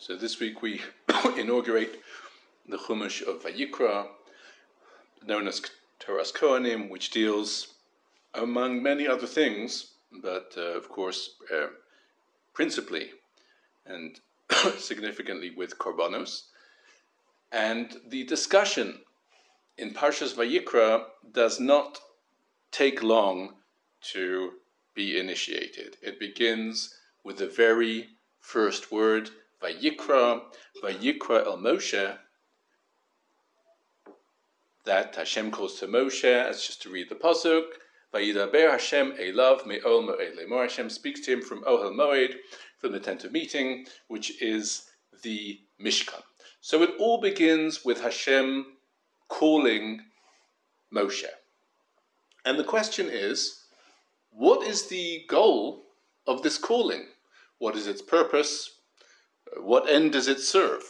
So this week we inaugurate the Chumash of Vayikra, known as Toras Kohanim, which deals, among many other things, but of course principally and significantly with Korbanos. And the discussion in Parshas Vayikra does not take long to be initiated. It begins with the very first word, Vayikra El Moshe, that Hashem calls to Moshe, as just to read the pasuk, Vayidaber Hashem Elav Me'ol Moed Lemor. Hashem speaks to him from Ohel Moed, from the tent of meeting, which is the Mishkan. So it all begins with Hashem calling Moshe. And the question is, what is the goal of this calling? What is its purpose? What end does it serve?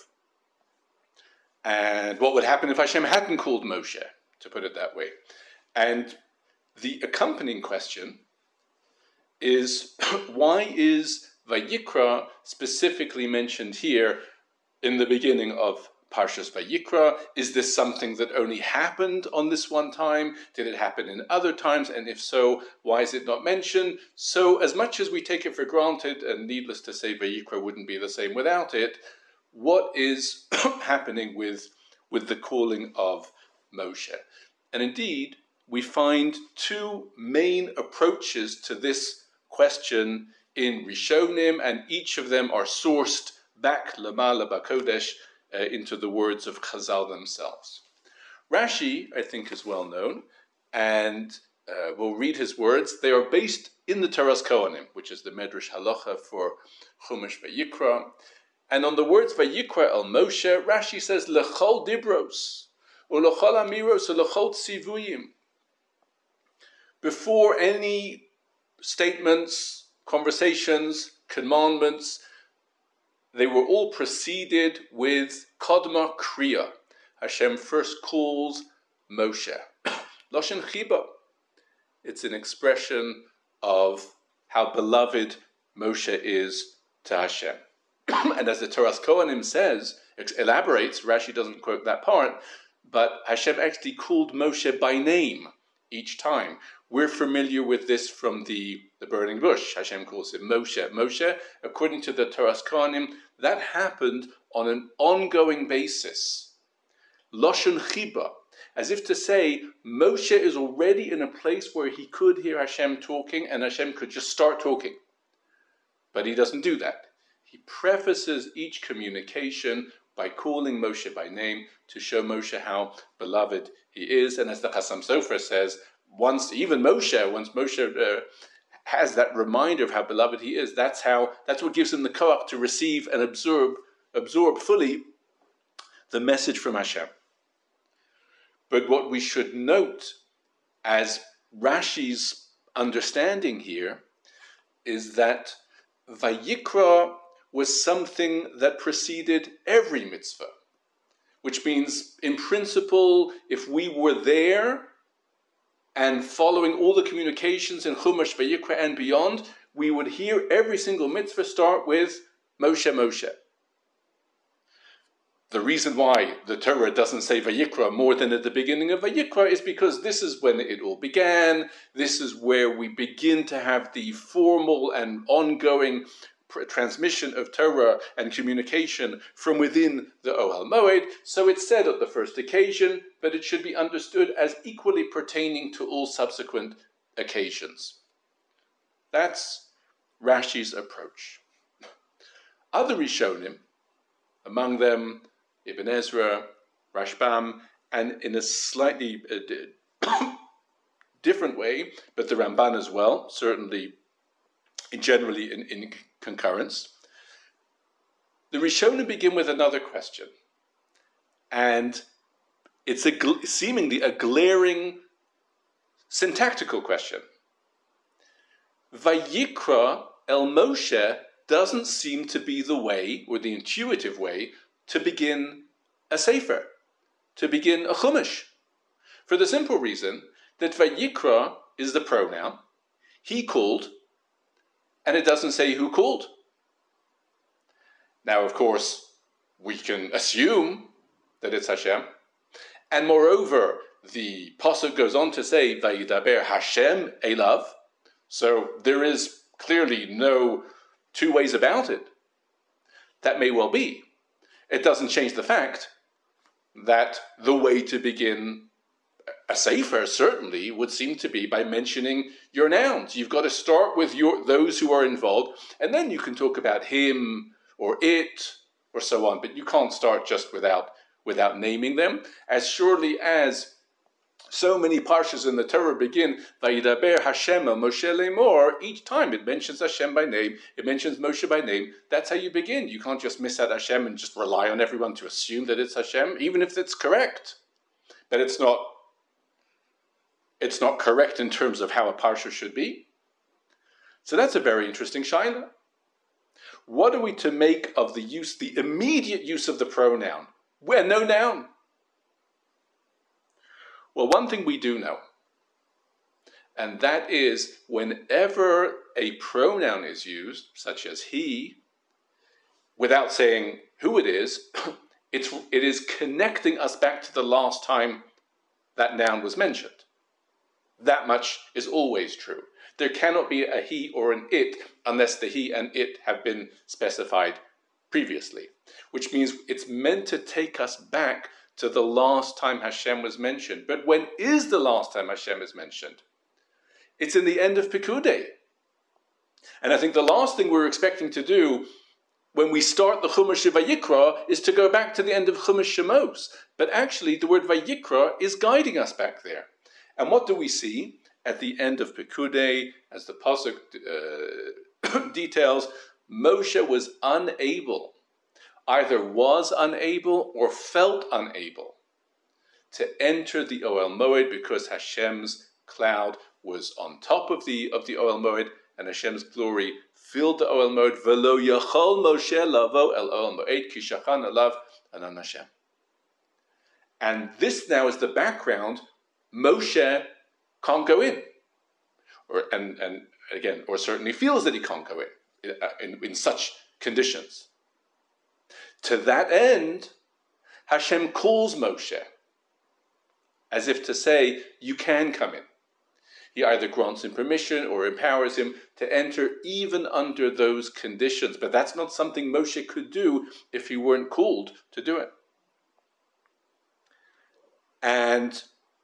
And what would happen if Hashem hadn't called Moshe, to put it that way? And the accompanying question is, why is Vayikra specifically mentioned here in the beginning of Parshas Vayikra? Is this something that only happened on this one time? Did it happen in other times? And if so, why is it not mentioned? So as much as we take it for granted, and needless to say, Vayikra wouldn't be the same without it, what is happening with the calling of Moshe? And indeed, we find two main approaches to this question in Rishonim, and each of them are sourced back Lamala Bakodesh into the words of Chazal themselves. Rashi, I think, is well known, and we'll read his words. They are based in the Toras Kohanim, which is the Medrash Halacha for Chumash Vayikra. And on the words Vayikra El Moshe, Rashi says, Lechol Dibros, Ulechol Amiros, Ulechol Tzivuyim. Before any statements, conversations, commandments, they were all preceded with Kodma Kriya. Hashem first calls Moshe. Loshen Chiba. It's an expression of how beloved Moshe is to Hashem. And as the Toras Kohanim says, elaborates, Rashi doesn't quote that part, but Hashem actually called Moshe by name each time. We're familiar with this from the burning bush. Hashem calls him Moshe. Moshe, according to the Toras Kohanim, that happened on an ongoing basis. Loshen Chiba, as if to say, Moshe is already in a place where he could hear Hashem talking, and Hashem could just start talking. But he doesn't do that. He prefaces each communication by calling Moshe by name to show Moshe how beloved he is. And as the Chassam Sofer says, once Moshe has that reminder of how beloved he is, that's what gives him the koach to receive and absorb fully the message from Hashem. But what we should note as Rashi's understanding here is that Vayikra was something that preceded every mitzvah, which means, in principle, if we were there and following all the communications in Chumash Vayikra and beyond, we would hear every single mitzvah start with Moshe, Moshe. The reason why the Torah doesn't say Vayikra more than at the beginning of Vayikra is because this is when it all began. This is where we begin to have the formal and ongoing transmission of Torah and communication from within the Ohel Moed. So it's said at the first occasion, but it should be understood as equally pertaining to all subsequent occasions. That's Rashi's approach. Other Rishonim, among them Ibn Ezra, Rashbam, and in a slightly different way, but the Ramban as well, certainly generally in concurrence. The Rishonim begin with another question, and it's seemingly a glaring syntactical question. Vayikra El Moshe doesn't seem to be the way, or the intuitive way, to begin a sefer, to begin a chumash, for the simple reason that Vayikra is the pronoun, he called, and it doesn't say who called. Now, of course, we can assume that it's Hashem. And moreover, the pasuk goes on to say, Vayidaber Hashem elav. So there is clearly no two ways about it. That may well be. It doesn't change the fact that the way to begin a sefer certainly would seem to be by mentioning your nouns. You've got to start with those who are involved, and then you can talk about him or it or so on. But you can't start just without naming them. As surely as so many parshas in the Torah begin, Vayidaber Hashem Moshe lemor, each time it mentions Hashem by name, it mentions Moshe by name. That's how you begin. You can't just miss out Hashem and just rely on everyone to assume that it's Hashem, even if it's correct. But it's not correct in terms of how a parsha should be. So that's a very interesting shaila. What are we to make of the immediate use of the pronoun, where no noun? Well, one thing we do know, and that is whenever a pronoun is used, such as he, without saying who it is, it is connecting us back to the last time that noun was mentioned. That much is always true. There cannot be a he or an it unless the he and it have been specified previously, which means it's meant to take us back to the last time Hashem was mentioned. But when is the last time Hashem is mentioned? It's in the end of Pekudei. And I think the last thing we're expecting to do when we start the Chumash of Vayikra is to go back to the end of Chumash Shemos. But actually the word Vayikra is guiding us back there. And what do we see at the end of Pekudei, as the pasuk details? Moshe was unable, either was unable or felt unable to enter the Ohel Moed because Hashem's cloud was on top of the Ohel Moed and Hashem's glory filled the Ohel Moed. Velo yachol Moshe lavo el Ohel Moed ki shachan alav anan Hashem. And this now is the background. Moshe can't go in, or certainly feels that he can't go in such conditions. To that end, Hashem calls Moshe, as if to say, you can come in. He either grants him permission or empowers him to enter even under those conditions. But that's not something Moshe could do if he weren't called to do it. And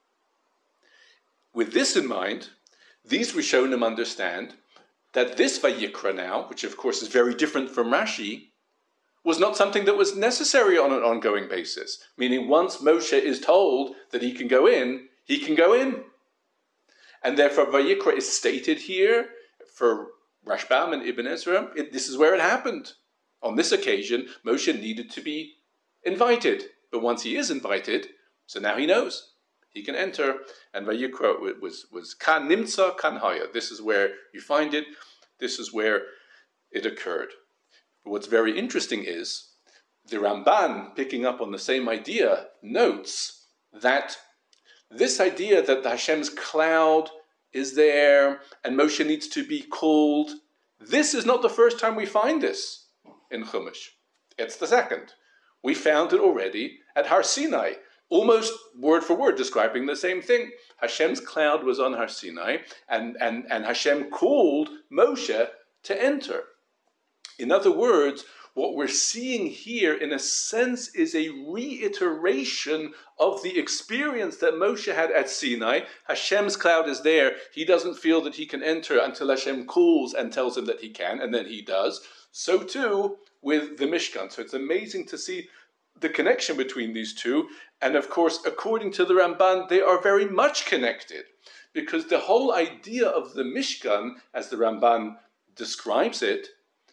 with this in mind, these Rishonim understand that this Vayikra now, which of course is very different from Rashi, was not something that was necessary on an ongoing basis. Meaning once Moshe is told that he can go in, he can go in. And therefore Vayikra is stated here for Rashbam and Ibn Ezra. This is where it happened. On this occasion, Moshe needed to be invited. But once he is invited, so now he knows. He can enter, and Vayikra was kan nimtza kan haya. This is where you find it. This is where it occurred. But what's very interesting is the Ramban, picking up on the same idea, notes that this idea that Hashem's cloud is there and Moshe needs to be called, this is not the first time we find this in Chumash. It's the second. We found it already at Har Sinai. Almost word for word describing the same thing. Hashem's cloud was on Har Sinai, and Hashem called Moshe to enter. In other words, what we're seeing here, in a sense, is a reiteration of the experience that Moshe had at Sinai. Hashem's cloud is there. He doesn't feel that he can enter until Hashem calls and tells him that he can, and then he does. So too with the Mishkan. So it's amazing to see the connection between these two. And of course, according to the Ramban, they are very much connected, because the whole idea of the Mishkan, as the Ramban describes it,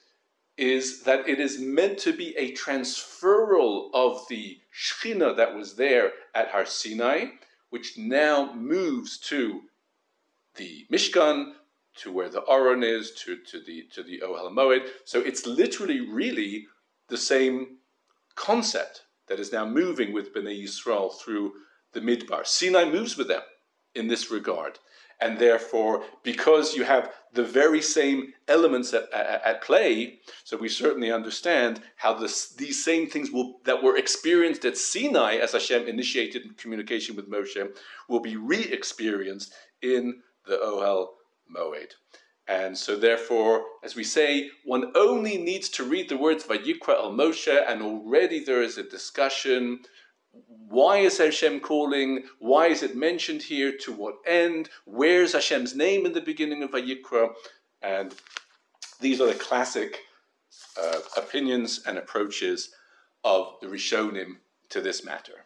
is that it is meant to be a transferal of the Shekhinah that was there at Har Sinai, which now moves to the Mishkan, to where the Aron is, to the Ohel Moed. So it's literally really the same concept that is now moving with Bnei Yisrael through the Midbar. Sinai moves with them in this regard. And therefore, because you have the very same elements at play, so we certainly understand how these same things that were experienced at Sinai as Hashem initiated communication with Moshe will be re-experienced in the Ohel Moed. And so therefore, as we say, one only needs to read the words Vayikra el Moshe, and already there is a discussion. Why is Hashem calling? Why is it mentioned here? To what end? Where's Hashem's name in the beginning of Vayikra? And these are the classic opinions and approaches of the Rishonim to this matter.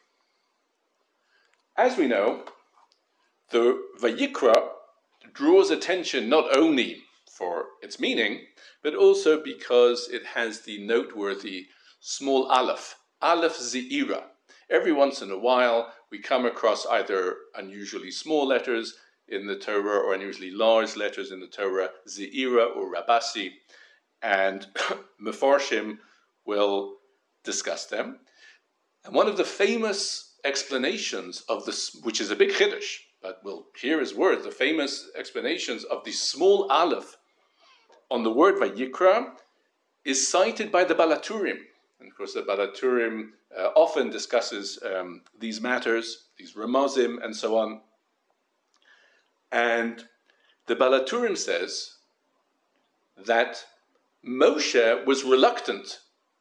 As we know, the Vayikra draws attention not only for its meaning, but also because it has the noteworthy small aleph, aleph ze'ira. Every once in a while, we come across either unusually small letters in the Torah or unusually large letters in the Torah, ze'ira or rabasi, and Mefarshim will discuss them. And one of the famous explanations of this, which is a big chiddush, but we'll hear his words, the famous explanations of the small aleph on the word Vayikra is cited by the Balaturim. And of course, the Balaturim often discusses these matters, these Ramazim, and so on. And the Balaturim says that Moshe was reluctant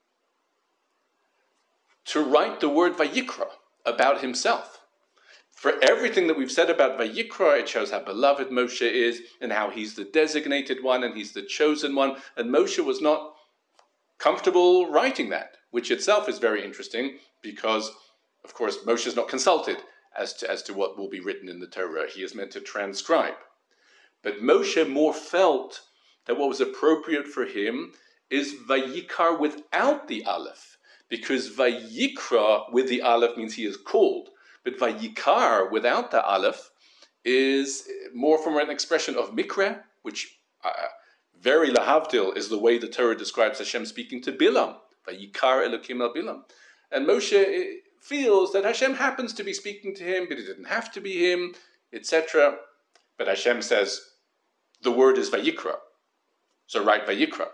to write the word Vayikra about himself. For everything that we've said about Vayikra, it shows how beloved Moshe is, and how he's the designated one, and he's the chosen one. And Moshe was not comfortable writing that, which itself is very interesting, because, of course, Moshe is not consulted as to what will be written in the Torah. He is meant to transcribe. But Moshe more felt that what was appropriate for him is Vayikar without the Aleph, because Vayikra with the Aleph means he is called, but Vayikar without the Aleph is more from an expression of Mikra, which very lahavdil is the way the Torah describes Hashem speaking to Bilam. Vayikar Elokim el Bilam. And Moshe feels that Hashem happens to be speaking to him, but it didn't have to be him, etc. But Hashem says, the word is Vayikra. So write Vayikra.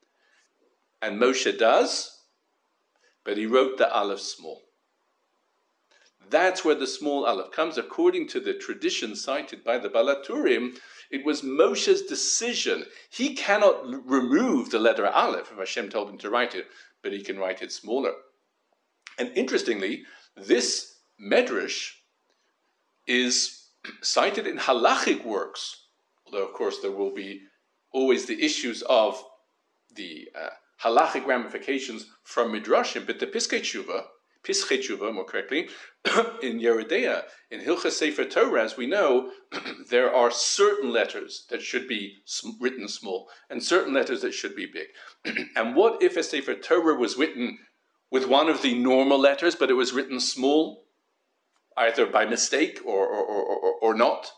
And Moshe does, but he wrote the Aleph small. That's where the small Aleph comes. According to the tradition cited by the Balaturim, it was Moshe's decision. He cannot remove the letter Aleph if Hashem told him to write it, but he can write it smaller. And interestingly, this medrash is cited in halachic works, although of course there will be always the issues of the halachic ramifications from midrashim, but the Piskei Tshuva, more correctly, in Yeridea, in Hilchas Sefer Torah, as we know, there are certain letters that should be written small, and certain letters that should be big. And what if a Sefer Torah was written with one of the normal letters, but it was written small, either by mistake or not?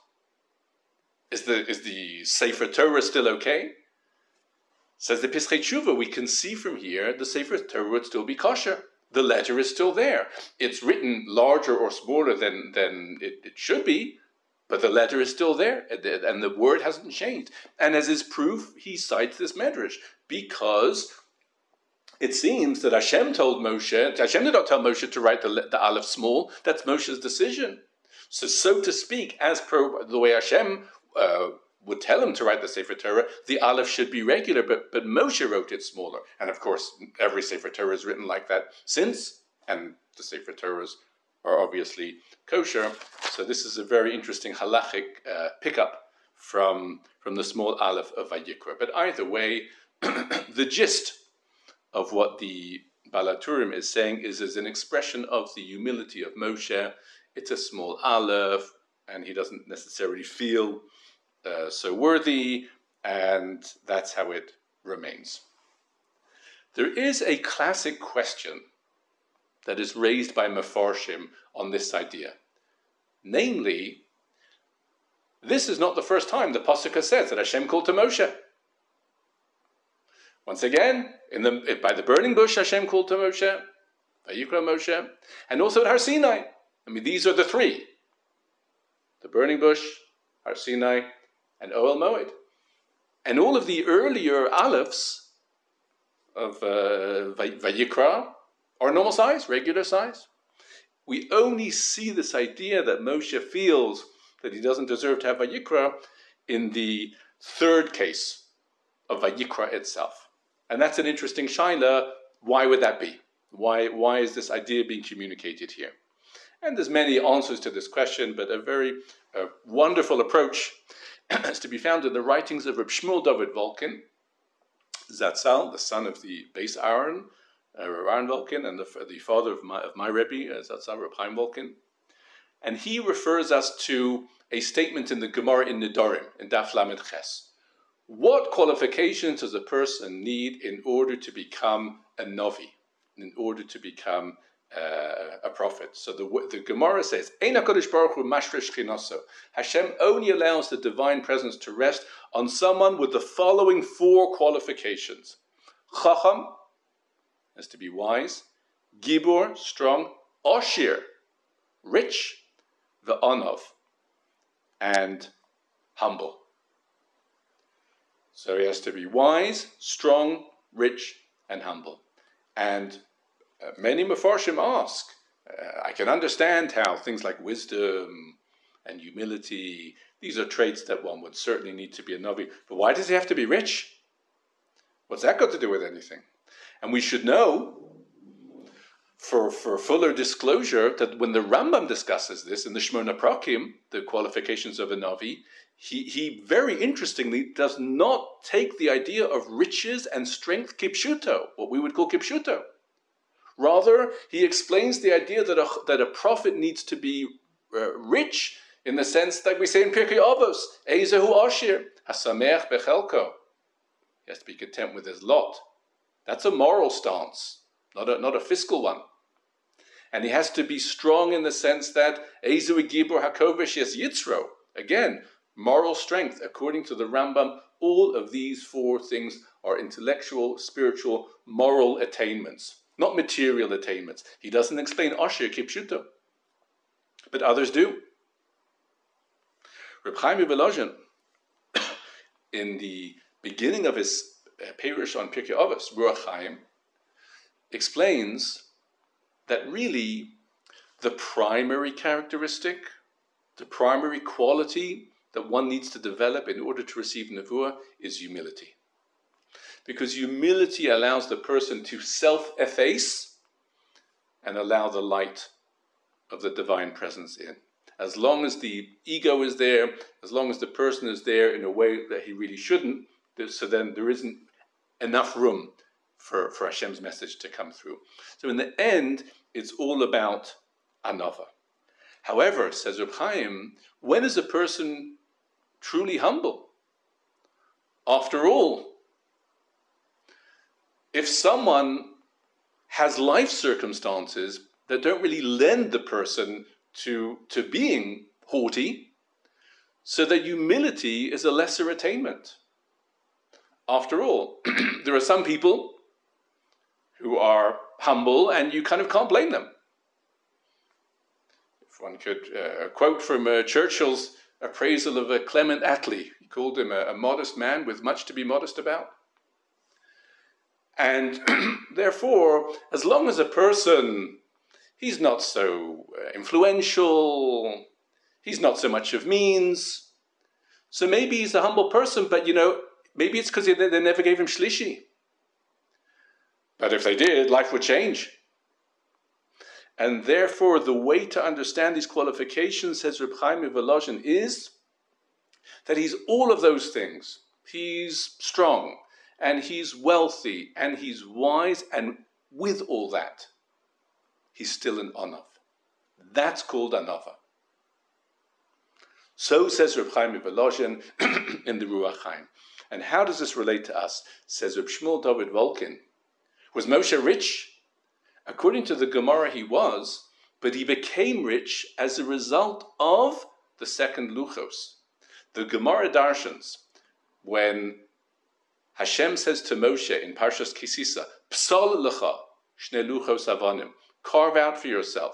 Is the Sefer Torah still okay? Says the Piskei Tshuva, we can see from here the Sefer Torah would still be kosher. The letter is still there. It's written larger or smaller than it should be, but the letter is still there, and the word hasn't changed. And as his proof, he cites this medrash, because it seems that Hashem did not tell Moshe to write the Aleph small. That's Moshe's decision. So to speak, as per the way Hashem would tell him to write the Sefer Torah, the Aleph should be regular, but Moshe wrote it smaller. And of course, every Sefer Torah is written like that since, and the Sefer Torahs are obviously kosher. So this is a very interesting halachic pickup from the small Aleph of Vayikra. But either way, the gist of what the Balaturim is saying is an expression of the humility of Moshe. It's a small Aleph, and he doesn't necessarily feel so worthy, and that's how it remains. There is a classic question that is raised by Mefarshim on this idea. Namely, this is not the first time the Pasuk says that Hashem called to Moshe. Once again, by the burning bush, Hashem called to Moshe, Vayikra Moshe, and also at Har Sinai. I mean, these are the three. The burning bush, Har Sinai, and Ohel Moed. And all of the earlier Alephs of Vayikra are normal size, regular size. We only see this idea that Moshe feels that he doesn't deserve to have Vayikra in the third case of Vayikra itself. And that's an interesting shaila. Why would that be? Why is this idea being communicated here? And there's many answers to this question, but a very wonderful approach is to be found in the writings of Reb Shmuel David Volkin, Zatzal, the son of the Beis Aaron, Aaron Volkin, and the father of my Rebbe, Zatzal Reb Chaim Volkin. And he refers us to a statement in the Gemara in Nedarim, in Daf Lamed Ches. What qualifications does a person need in order to become a Novi, in order to become a prophet? So the Gemara says, Ein HaKadosh Baruch Hu mashre shchinaso. Hashem only allows the divine presence to rest on someone with the following 4 qualifications. Chacham, has to be wise. Gibor, strong. Oshir, rich. Ve'anov, and humble. So he has to be wise, strong, rich, and humble. And many Mefarshim ask, I can understand how things like wisdom and humility, these are traits that one would certainly need to be a Navi. But why does he have to be rich? What's that got to do with anything? And we should know, for fuller disclosure, that when the Rambam discusses this in the Shmona Prakim, the qualifications of a Navi, he very interestingly does not take the idea of riches and strength kipshuto, what we would call kipshuto. Rather, he explains the idea that a prophet needs to be rich in the sense that we say in Pirkei Avos, Ezehu Ashir, Hasameach Bechelko. He has to be content with his lot. That's a moral stance, not a fiscal one. And he has to be strong in the sense that Ezehu Gibor Hakovish Yes Yitzro. Again, moral strength. According to the Rambam, all of these 4 things are intellectual, spiritual, moral attainments, not material attainments. He doesn't explain Asher Kipshuto, but others do. Reb Chaim Volozhin, in the beginning of his Perush on Pirkei Avos, Ruach Chaim, explains that really the primary characteristic, the primary quality that one needs to develop in order to receive Nevuah is humility. Because humility allows the person to self-efface and allow the light of the divine presence in. As long as the ego is there, as long as the person is there in a way that he really shouldn't, so then there isn't enough room for Hashem's message to come through. So in the end, it's all about anava. However, says Reb Chaim, when is a person truly humble? After all, if someone has life circumstances that don't really lend the person to being haughty, so that humility is a lesser attainment. After all, there are some people who are humble and you kind of can't blame them. If one could quote from Churchill's appraisal of Clement Attlee, he called him a modest man with much to be modest about. And therefore, as long as a person, he's not so influential, he's not so much of means, so maybe he's a humble person, but maybe it's because they never gave him shlishi. But if they did, life would change. And therefore, the way to understand these qualifications, says Reb Chaim Volozhin, is that he's all of those things. He's strong, and he's wealthy, and he's wise, and with all that, he's still an onav. That's called anava. So says Reb Chaim Volozhin in the Ruach Chaim. And how does this relate to us? Says Reb Shmuel David Volkin. Was Moshe rich? According to the Gemara, he was, but he became rich as a result of the second luchos. The Gemara darshans, when Hashem says to Moshe in Parshas Kisisa, Psal lecha shne luchos avanim, carve out for yourself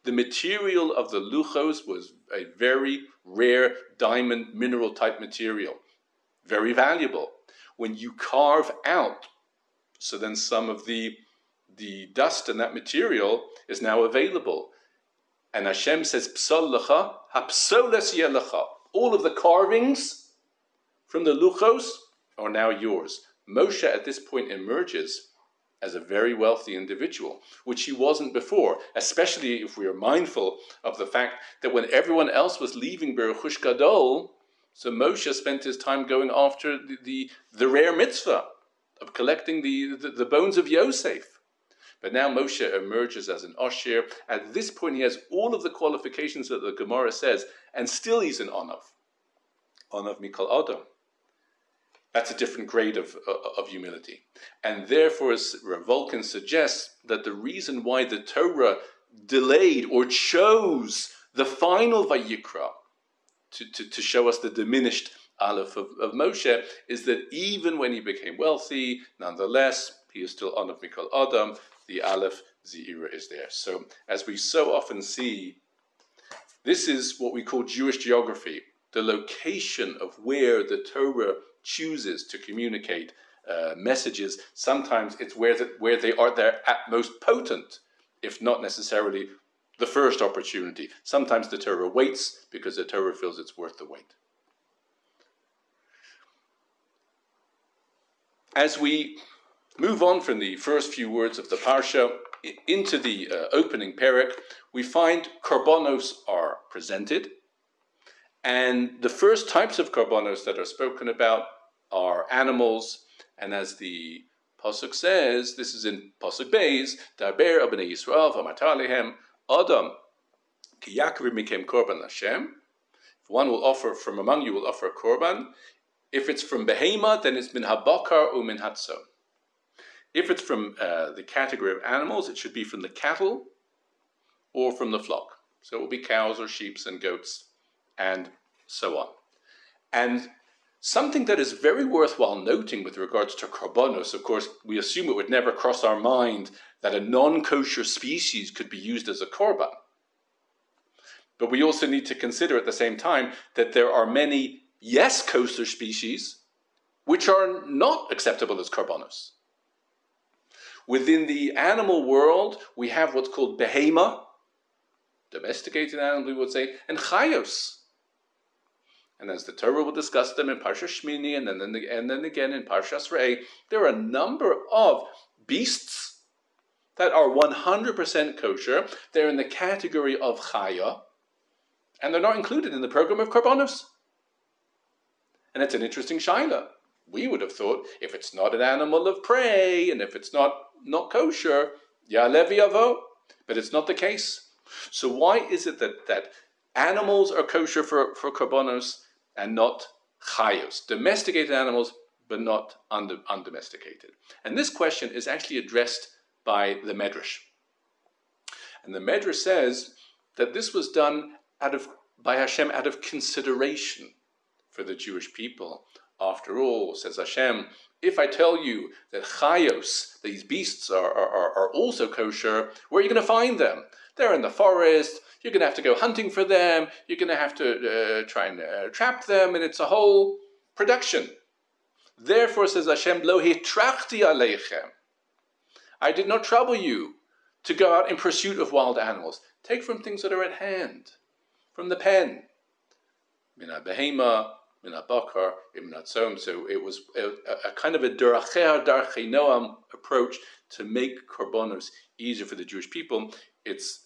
the material of the luchos was a very rare diamond mineral type material, very valuable. When you carve out, so then some of the dust in that material is now available. And Hashem says, Psal lecha, hapsoles yeh lecha. All of the carvings from the luchos are now yours. Moshe at this point emerges as a very wealthy individual, which he wasn't before, especially if we are mindful of the fact that when everyone else was leaving Berechush Gadol, so Moshe spent his time going after the rare mitzvah of collecting the bones of Yosef. But now Moshe emerges as an Osher. At this point, he has all of the qualifications that the Gemara says, and still he's an Onav Mikol Adam. That's a different grade of humility. And therefore, as Rav Volkin suggests, that the reason why the Torah delayed or chose the final Vayikra to show us the diminished Aleph of Moshe is that even when he became wealthy, nonetheless, he is still Onav Mikol Adam. The Aleph Ze'ira is there. So, as we so often see, this is what we call Jewish geography, the location of where the Torah chooses to communicate messages. Sometimes it's where they are their at most potent, if not necessarily the first opportunity. Sometimes the Torah waits because the Torah feels it's worth the wait. As we move on from the first few words of the Parsha into the opening perek, we find korbanos are presented. And the first types of korbanos that are spoken about are animals. And as the Pasuk says, this is in Pasuk Beis, Daber Abnei Yisrael v'amarta alehem Adam ki yakriv mikem korban Hashem. If one will offer from among you, will offer a korban. If it's from behema, then it's min habakar or min hatzon. If it's from the category of animals, it should be from the cattle or from the flock. So it will be cows or sheep and goats and so on. And something that is very worthwhile noting with regards to korbanos, of course, we assume it would never cross our mind that a non-kosher species could be used as a korban. But we also need to consider at the same time that there are many kosher species which are not acceptable as korbanos. Within the animal world, we have what's called behema, domesticated animals, we would say, and chayos. And as the Torah will discuss them in Parsha Shmini and then again in Parshas Re'eh, there are a number of beasts that are 100% kosher. They're in the category of chaya, and they're not included in the program of korbanos. And it's an interesting shaila. We would have thought if it's not an animal of prey and if it's not kosher, ya'aleh v'yavo, but it's not the case. So why is it that animals are kosher for korbanos and not chayos, domesticated animals, but not undomesticated? And this question is actually addressed by the Medrash. And the Medrash says that this was done by Hashem out of consideration for the Jewish people. After all, says Hashem, if I tell you that chayos, these beasts, are also kosher, where are you going to find them? They're in the forest. You're going to have to go hunting for them. You're going to have to try and trap them, and it's a whole production. Therefore, says Hashem, lo hitrachti aleichem. I did not trouble you to go out in pursuit of wild animals. Take from things that are at hand, from the pen. Min behema, min bakar, min hatzon. So it was a kind of a derachei darchei noam approach to make korbanos easier for the Jewish people. It's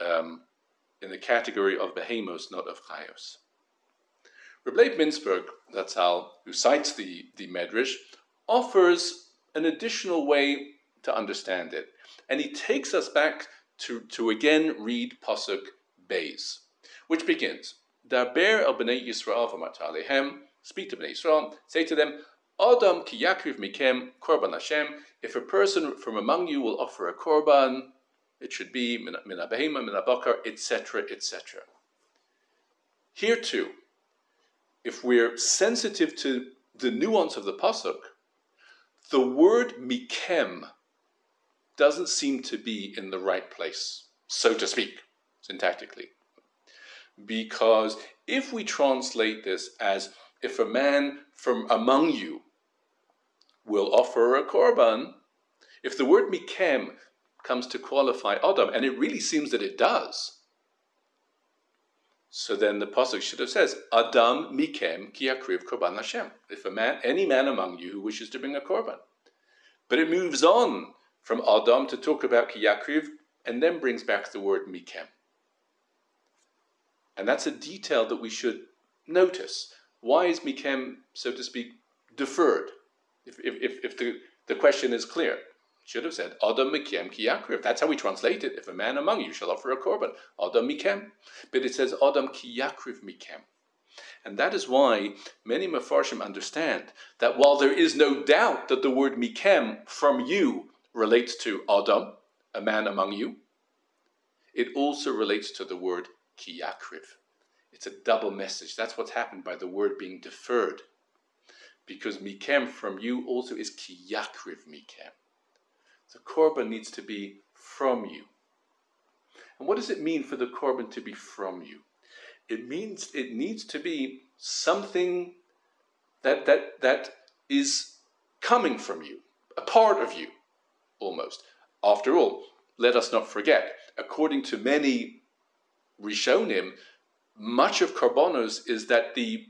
in the category of behemos, not of chayos. Reb Leib Mintzberg, that's who cites the Medrash, offers an additional way to understand it. And he takes us back to again read Pasuk Beis, which begins, Daber el b'nei Yisrael v'amarta alehem, speak to b'nei Yisrael, say to them, Adam ki yakriv mikem korban Hashem, if a person from among you will offer a korban, it should be min behema, min bakar, etc., etc. Here too, if we're sensitive to the nuance of the pasuk, the word mikem doesn't seem to be in the right place, so to speak. syntactically. Because if we translate this as, if a man from among you will offer a korban, if the word mikem comes to qualify Adam, and it really seems that it does, so then the pasuk should have said, Adam mikem ki yakriv korban Hashem. If any man among you who wishes to bring a korban. But it moves on from Adam to talk about ki yakriv, and then brings back the word mikem. And that's a detail that we should notice. Why is mikem, so to speak, deferred? If the question is clear, should have said Adam mikem ki yakriv. That's how we translate it. If a man among you shall offer a korban, Adam mikem. But it says Adam ki yakriv mikem. And that is why many Mefarshim understand that while there is no doubt that the word mikem, from you, relates to Adam, a man among you, it also relates to the word ki yakriv. It's a double message. That's what's happened by the word being deferred. Because mikem, from you, also is ki yakriv mikem. The korban needs to be from you. And what does it mean for the korban to be from you? It means it needs to be something that is coming from you, a part of you, almost. After all, let us not forget, according to many Rishonim, much of korbanos is that the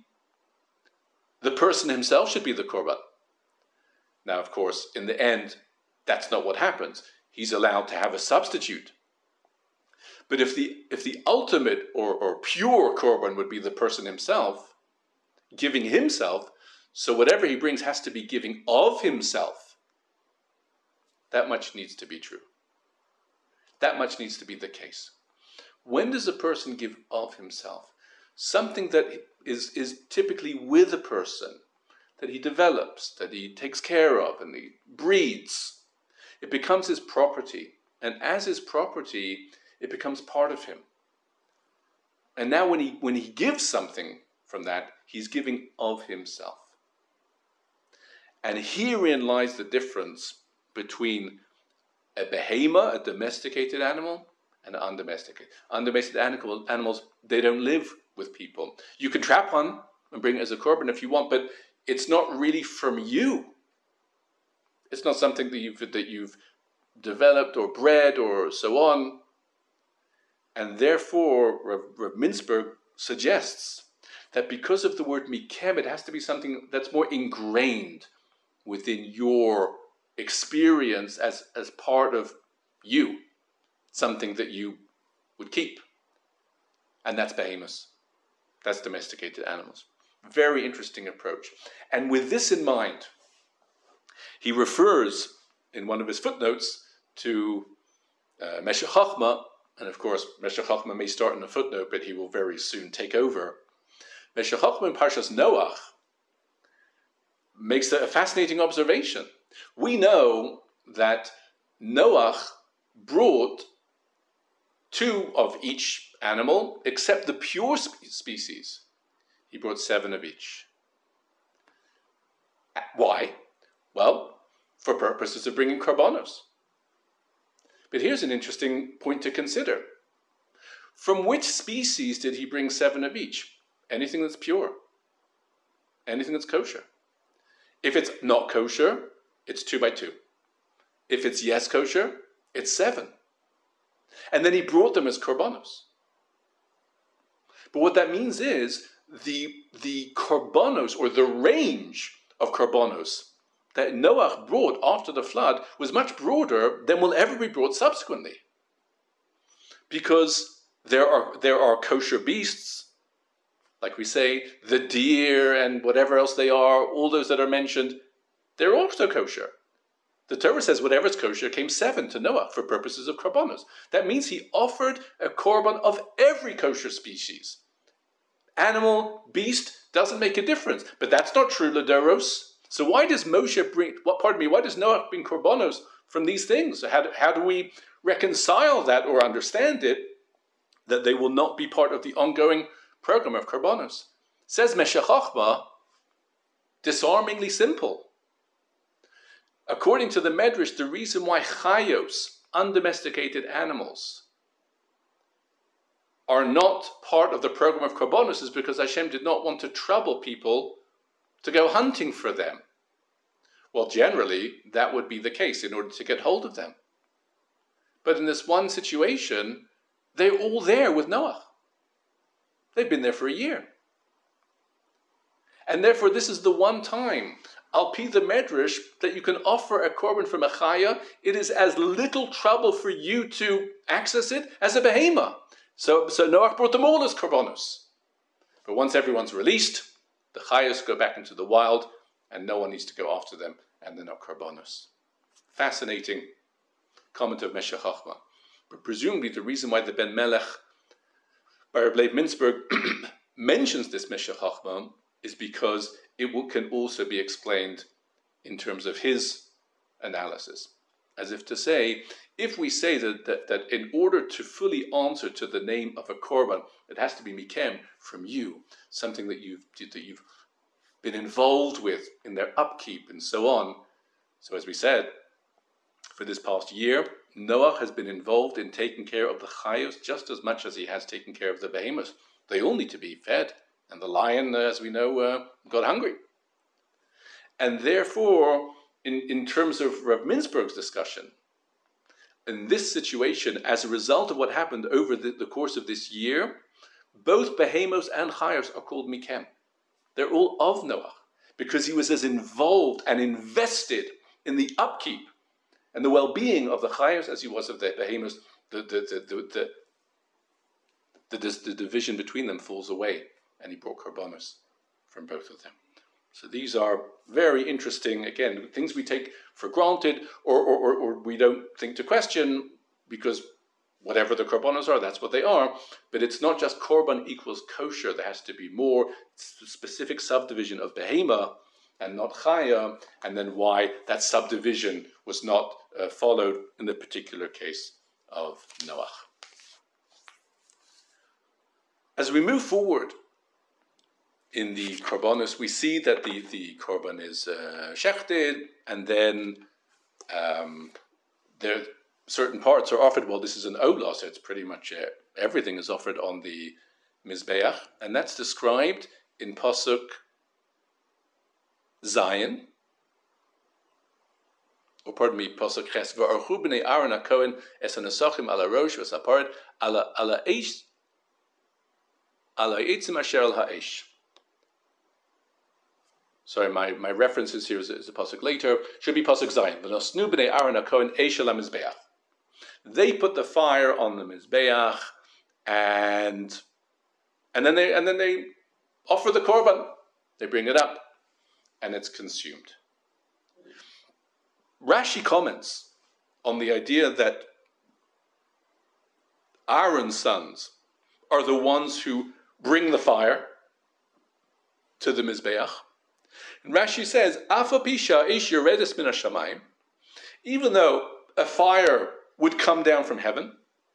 person himself should be the korban. Now, of course, in the end, that's not what happens. He's allowed to have a substitute. But if the ultimate or pure korban would be the person himself, giving himself, so whatever he brings has to be giving of himself, that much needs to be true. That much needs to be the case. When does a person give of himself? Something that is typically with a person, that he develops, that he takes care of, and he breeds. It becomes his property. And as his property, it becomes part of him. And now when he gives something from that, he's giving of himself. And herein lies the difference between a behema, a domesticated animal, and an undomesticated. Undomesticated animals, they don't live with people. You can trap one and bring it as a korban if you want, but it's not really from you. It's not something that you've developed or bred or so on. And therefore, Rav Mintzberg suggests that because of the word mikem, it has to be something that's more ingrained within your experience as part of you, something that you would keep. And that's behemoths. That's domesticated animals. Very interesting approach. And with this in mind, he refers in one of his footnotes to Meshech Chochmah, and of course, Meshech Chochmah may start in a footnote, but he will very soon take over. Meshech Chochmah in Parshas Noach makes a fascinating observation. We know that Noach brought 2 of each animal, except the pure species. He brought 7 of each. Why? Well, for purposes of bringing korbanos. But here's an interesting point to consider. From which species did he bring 7 of each? Anything that's pure. Anything that's kosher. If it's not kosher, it's 2 by 2. If it's yes kosher, it's 7. And then he brought them as korbanos. But what that means is the korbanos, or the range of korbanos that Noach brought after the flood was much broader than will ever be brought subsequently. Because there are kosher beasts, like we say, the deer and whatever else they are, all those that are mentioned, they're also kosher. The Torah says whatever's kosher came 7 to Noah for purposes of korbanos. That means he offered a korban of every kosher species. Animal, beast, doesn't make a difference. But that's not true, Ladoros. So why does Noah bring korbanos from these things? So how do we reconcile that or understand it, that they will not be part of the ongoing program of korbanos? Says Meshech Chochmah, disarmingly simple. According to the Medrash, the reason why chayos, undomesticated animals, are not part of the program of Korbanos is because Hashem did not want to trouble people to go hunting for them. Well, generally, that would be the case in order to get hold of them. But in this one situation, they're all there with Noah. They've been there for a year. And therefore, this is the one time, al pi the Medrash, that you can offer a korban from a chaya. It is as little trouble for you to access it as a behema. So Noach brought them all as korbanos. But once everyone's released, the chayas go back into the wild, and no one needs to go after them, and they're not korbanos. Fascinating comment of Meshech Chochmah. But presumably the reason why the Ben Melech by Reb Leib Mintzberg mentions this Meshech Chochmah is because it can also be explained in terms of his analysis. As if to say, if we say that in order to fully answer to the name of a korban, it has to be mikem, from you, something that you've been involved with in their upkeep and so on. So as we said, for this past year, Noah has been involved in taking care of the chayos just as much as he has taken care of the behemoths. They all need to be fed. And the lion, as we know, got hungry. And therefore, in terms of Rav Mintzberg's discussion, in this situation, as a result of what happened over the course of this year, both behemoths and chayos are called mikem. They're all of Noah, because he was as involved and invested in the upkeep and the well-being of the chayos as he was of the behemoths. The division between them falls away, and he brought korbanos from both of them. So these are very interesting, again, things we take for granted or we don't think to question, because whatever the korbanos are, that's what they are. But it's not just korban equals kosher. There has to be more specific subdivision of behema and not chaya, and then why that subdivision was not followed in the particular case of Noach. As we move forward in the korbanos, we see that the korban is shechted, and then there certain parts are offered. Well, this is an olah, so it's pretty much everything is offered on the mizbeach, and that's described in pasuk Zayin, pasuk Ches. V'archu b'nei Aaron haKohen es hanesachim ala rosh v'saparet ala eish ala eitzim asher al ha'esh. Sorry, my references here is a pasuk later. Should be pasuk Zayin. V'nosnu b'nei Aaron haKohen eish ala mizbeach. They put the fire on the mizbeach, and then they offer the korban. They bring it up, and it's consumed. Rashi comments on the idea that Aaron's sons are the ones who bring the fire to the mizbeach. And Rashi says, "Afa pisha ish yeredes min hashamayim," even though a fire would come down from heaven,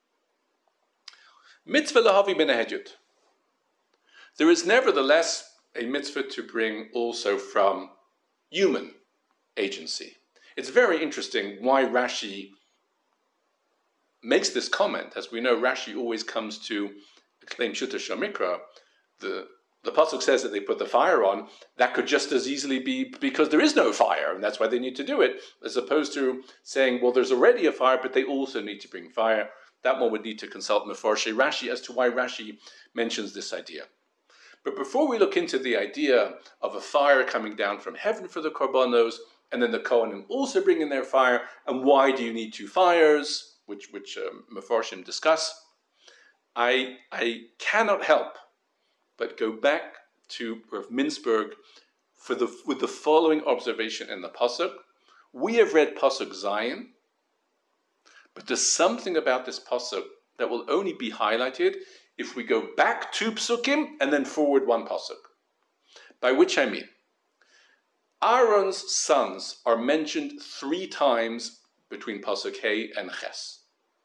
mitzvah lahavi ben hadyut. There is nevertheless a mitzvah to bring also from human agency. It's very interesting why Rashi makes this comment. As we know, Rashi always comes to explain Pshuta Shamikra. The pasuk says that they put the fire on. That could just as easily be because there is no fire, and that's why they need to do it, as opposed to saying, well, there's already a fire, but they also need to bring fire. That one would need to consult Mefarshei Rashi as to why Rashi mentions this idea. But before we look into the idea of a fire coming down from heaven for the korbanos, and then the Kohanim also bring in their fire, and why do you need two fires, which Mefarshim discuss, I cannot help but go back to Rav Mintzberg with the following observation in the pasuk. We have read pasuk Zayin, but there's something about this pasuk that will only be highlighted if we go back 2 psukim and then forward 1 pasuk. By which I mean, Aaron's sons are mentioned 3 times between pasuk Hey and Ches.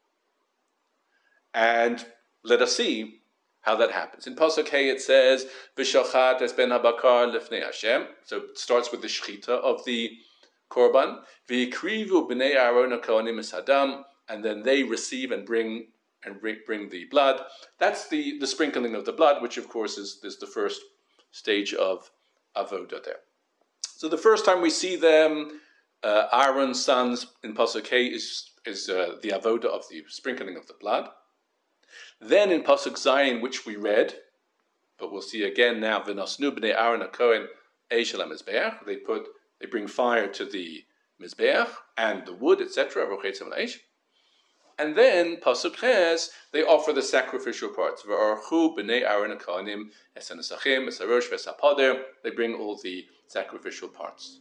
And let us see how that happens. In pasuk Hey it says, "V'shachat es ben habakar lifnei Hashem." So it starts with the shechita of the korban. "V'yikrivu b'nei Aaron hakohanim es hadam," and then they receive and bring and bring the blood. That's the sprinkling of the blood, which of course is the first stage of avoda there. So the first time we see them, Aaron's sons in Pasuk Hey is the avoda of the sprinkling of the blood. Then in Pasuk Zayin, which we read, but we'll see again now, V'nosnu b'nei Aaron HaKohen eish el HaMizbeach. They bring fire to the Mizbeach and the wood, etc. And then Pasuk Ches, they offer the sacrificial parts. V'archu b'nei Aaron HaKohanim es hanesachim, es harosh, v'es hapader. They bring all the sacrificial parts.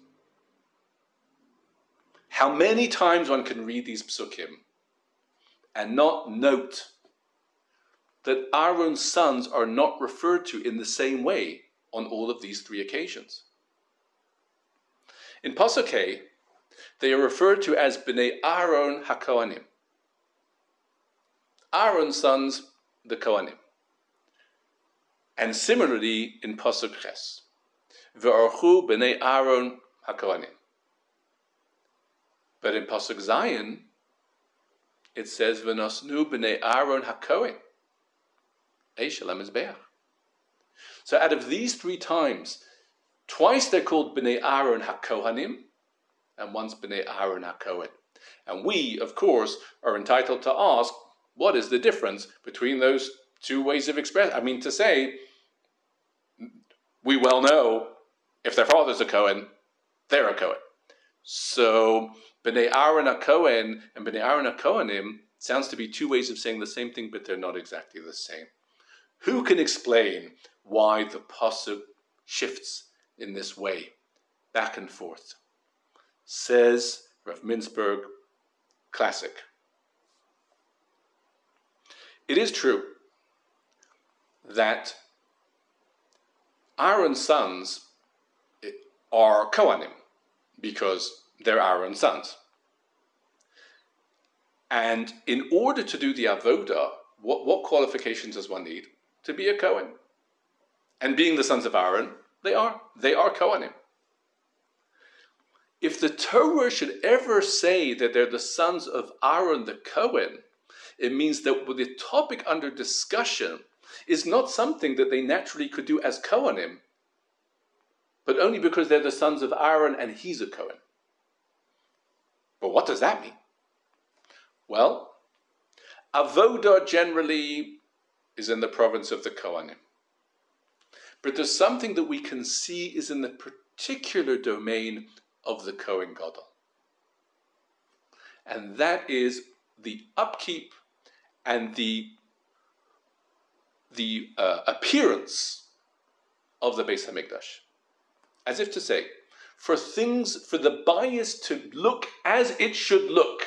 How many times one can read these psukim and not note that Aaron's sons are not referred to in the same way on all of these three occasions? In Pasuk Hey, they are referred to as B'nei Aaron HaKohanim. Aaron's sons, the Kohanim. And similarly in Pasuk Ches, V'archu b'nei Aaron HaKohanim. But in Pasuk Zayin, it says, V'nosnu b'nei Aaron HaKohen eish el HaMizbeach. So out of these three times, twice they're called B'nei Aaron HaKohanim, and once B'nei Aaron HaKohen. And we, of course, are entitled to ask, what is the difference between those two ways of expressing? I mean, to say, we well know, if their father's a Kohen, they're a Kohen. So, B'nei Aaron HaKohen and B'nei Aaron HaKohanim sounds to be two ways of saying the same thing, but they're not exactly the same. Who can explain why the pasuk shifts in this way, back and forth? Says Rav Mintzberg, classic. It is true that Aaron's sons are Kohanim because they're Aaron's sons. And in order to do the avoda, what qualifications does one need? To be a Kohen. And being the sons of Aaron, they are Kohanim. If the Torah should ever say that they're the sons of Aaron the Kohen, it means that the topic under discussion is not something that they naturally could do as Kohanim, but only because they're the sons of Aaron and he's a Kohen. But what does that mean? Well, avoda generally is in the province of the Kohanim. But there's something that we can see is in the particular domain of the Kohen Gadol. And that is the upkeep and the appearance of the Beis Hamikdash. As if to say, for the bias to look as it should look,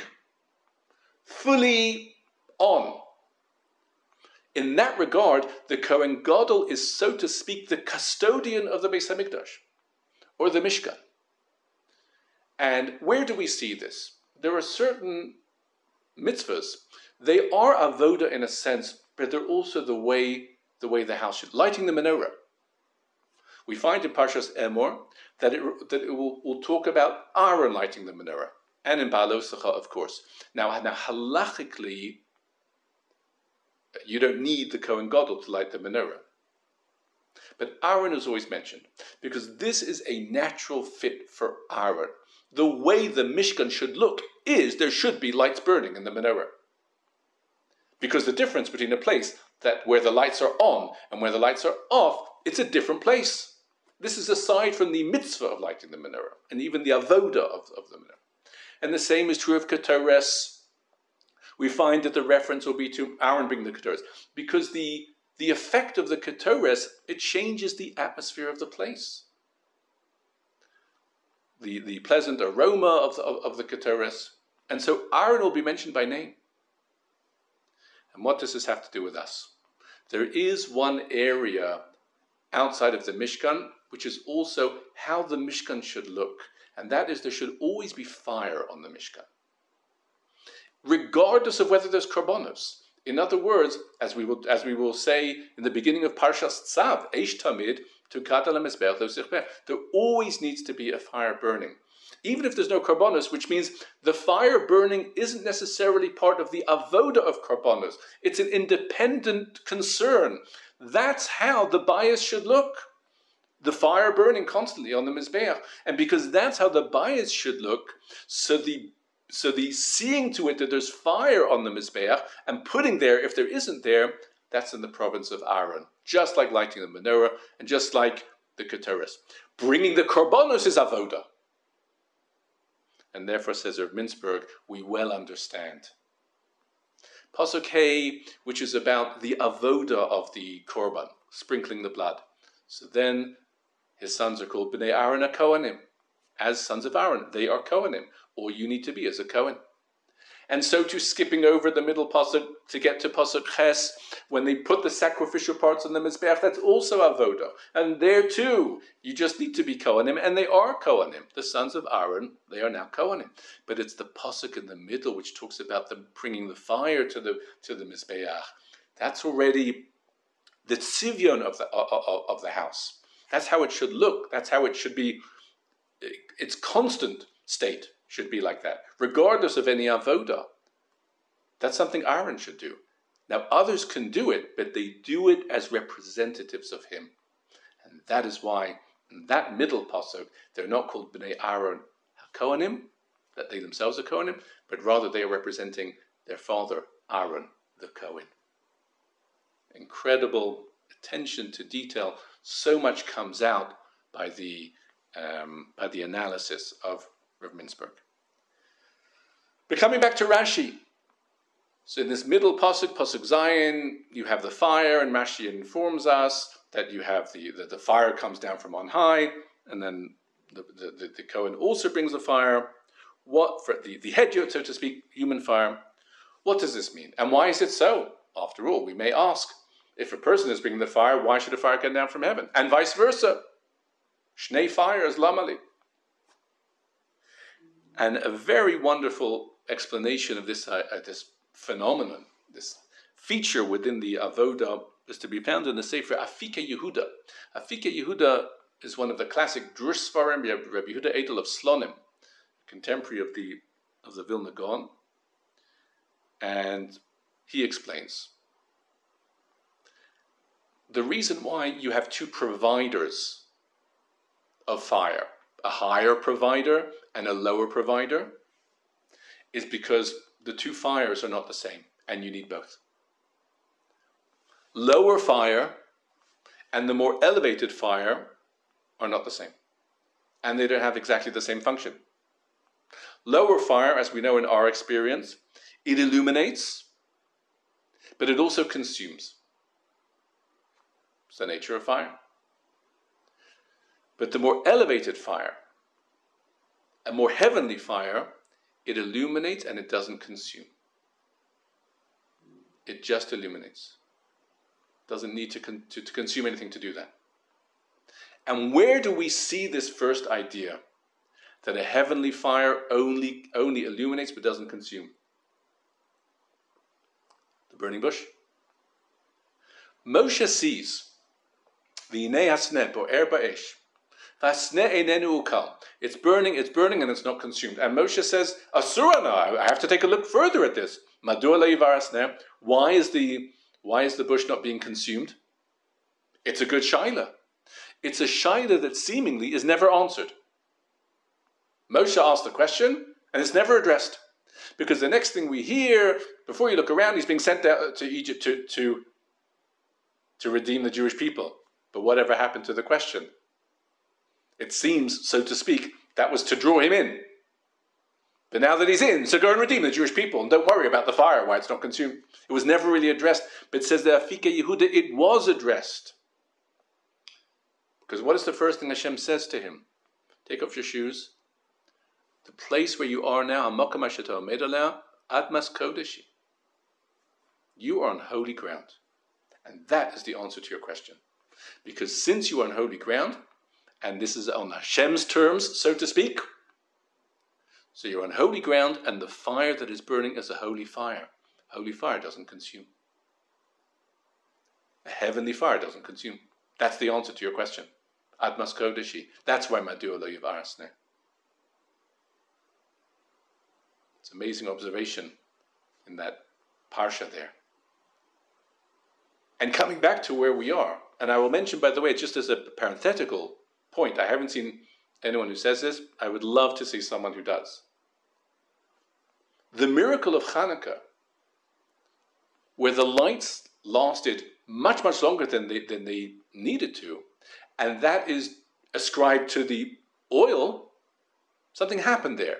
fully on. In that regard, the Kohen Gadol is, so to speak, the custodian of the Beis Hamikdash, or the Mishkan. And where do we see this? There are certain mitzvahs. They are avoda in a sense, but they're also the way the house should. Lighting the menorah. We find in Parshas Emor that it will talk about Aaron lighting the menorah, and in Ba'alosecha, of course. Now halachically, you don't need the Kohen Gadol to light the menorah. But Aaron is always mentioned, because this is a natural fit for Aaron. The way the Mishkan should look is there should be lights burning in the menorah. Because the difference between a place where the lights are on and where the lights are off, it's a different place. This is aside from the mitzvah of lighting the menorah, and even the avoda of the menorah. And the same is true of ketores. We find that the reference will be to Aaron bringing the ketores, because the effect of the ketores, it changes the atmosphere of the place. The pleasant aroma of the ketores. And so Aaron will be mentioned by name. And what does this have to do with us? There is one area outside of the Mishkan, which is also how the Mishkan should look. And that is, there should always be fire on the Mishkan, regardless of whether there's korbanos. In other words, as we will say in the beginning of Parshas Tzav, Eish Tamid, there always needs to be a fire burning. even if there's no karbonos, which means the fire burning isn't necessarily part of the avoda of karbonos. It's an independent concern. That's how the bias should look. The fire burning constantly on the Mizbeach. And because that's how the bias should look, so the seeing to it that there's fire on the Mizbeach and putting there, if there isn't there, that's in the province of Aaron. Just like lighting the menorah and just like the Keteris. Bringing the Korbanos is Avoda. And therefore, says Rav Mintzberg, we well understand. Pasuk Hey, which is about the Avoda of the Korban, sprinkling the blood. So then, his sons are called Bnei Aaron HaKohanim. As sons of Aaron, they are Kohanim. All you need to be is a Kohen. And so too, skipping over the middle pasuk to get to pasuk Ches, when they put the sacrificial parts on the Mizbeach, that's also Avoda. And there too, you just need to be Kohanim, and they are Kohanim. The sons of Aaron, they are now Kohanim. But it's the pasuk in the middle which talks about them bringing the fire to the Mizbeach. That's already the tzivyon of the house. That's how it should look. That's how it should be. Its constant state should be like that, regardless of any avoda. That's something Aaron should do. Now others can do it, but they do it as representatives of him. And that is why, in that middle pasuk, they're not called Bnei Aaron HaKohanim, that they themselves are Kohanim, but rather they are representing their father, Aaron, the Kohen. Incredible attention to detail. So much comes out by the analysis of Rav Mintzberg. But coming back to Rashi, so in this middle pasuk Zayin, you have the fire, and Rashi informs us that you have the fire comes down from on high, and then the Kohen also brings the fire. What for the hedyot, so to speak, human fire? What does this mean, and why is it so? After all, we may ask, if a person is bringing the fire, why should a fire come down from heaven, and vice versa? Shnei fires lamali. And a very wonderful explanation of this phenomenon, this feature within the Avoda, is to be found in the Sefer Afika Yehuda. Afika Yehuda is one of the classic Drush Svarim, Rabbi Yehuda Edel of Slonim, contemporary of the Vilna Gaon, and he explains the reason why you have two providers of fire, a higher provider and a lower provider, is because the two fires are not the same, and you need both. Lower fire and the more elevated fire are not the same, and they don't have exactly the same function. Lower fire, as we know in our experience, it illuminates, but it also consumes. It's the nature of fire. But the more elevated fire, a more heavenly fire, it illuminates and it doesn't consume. It just illuminates. Doesn't need to consume anything to do that. And where do we see this first idea that a heavenly fire only illuminates but doesn't consume? The burning bush. Moshe sees v'hinei hasneh bo'er ba'esh. It's burning, and it's not consumed. And Moshe says, Asurana, I have to take a look further at this. Why is the bush not being consumed? It's a good shaila. It's a shaila that seemingly is never answered. Moshe asked the question, and it's never addressed. Because the next thing we hear, before you look around, he's being sent out to Egypt to redeem the Jewish people. But whatever happened to the question? It seems, so to speak, that was to draw him in. But now that he's in, so go and redeem the Jewish people, and don't worry about the fire, why it's not consumed. It was never really addressed, but it says that Afika Yehuda, it was addressed. Because what is the first thing Hashem says to him? Take off your shoes. The place where you are now, Admas Kodeshi. You are on holy ground. And that is the answer to your question. Because since you are on holy ground, and this is on Hashem's terms, so to speak, so you're on holy ground, and the fire that is burning is a holy fire. Holy fire doesn't consume. A heavenly fire doesn't consume. That's the answer to your question. Admas Kodeshi. That's why Madua lo Yivarasne. It's an amazing observation in that parsha there. And coming back to where we are, and I will mention, by the way, just as a parenthetical point, I haven't seen anyone who says this. I would love to see someone who does. The miracle of Hanukkah, where the lights lasted much, much longer than they needed to, and that is ascribed to the oil, something happened there.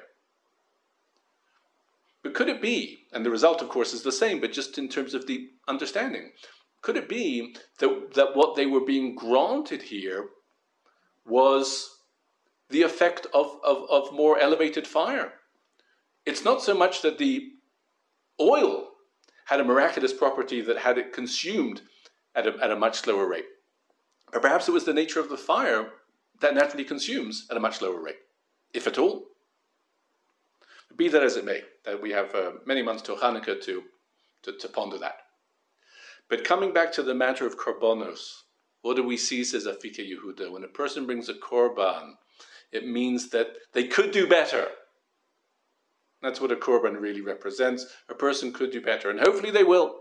But could it be, and the result, of course, is the same, but just in terms of the understanding, could it be that what they were being granted here was the effect of more elevated fire? It's not so much that the oil had a miraculous property that had it consumed at a much slower rate. But perhaps it was the nature of the fire that naturally consumes at a much lower rate, if at all. Be that as it may, that we have many months till Hanukkah to ponder that. But coming back to the matter of korbanos, what do we see, says Afika Yehuda? When a person brings a korban, it means that they could do better. That's what a korban really represents. A person could do better, and hopefully they will.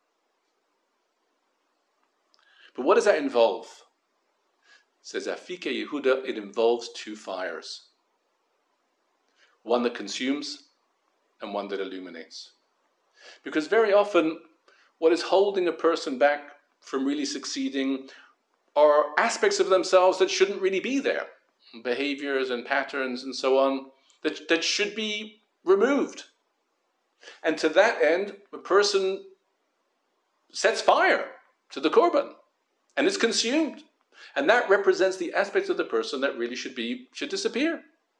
But what does that involve? Says Afika Yehuda, it involves two fires. One that consumes and one that illuminates. Because very often, what is holding a person back from really succeeding are aspects of themselves that shouldn't really be there. Behaviors and patterns and so on, that should be removed. And to that end, a person sets fire to the korban, and it's consumed. And that represents the aspects of the person that really should disappear.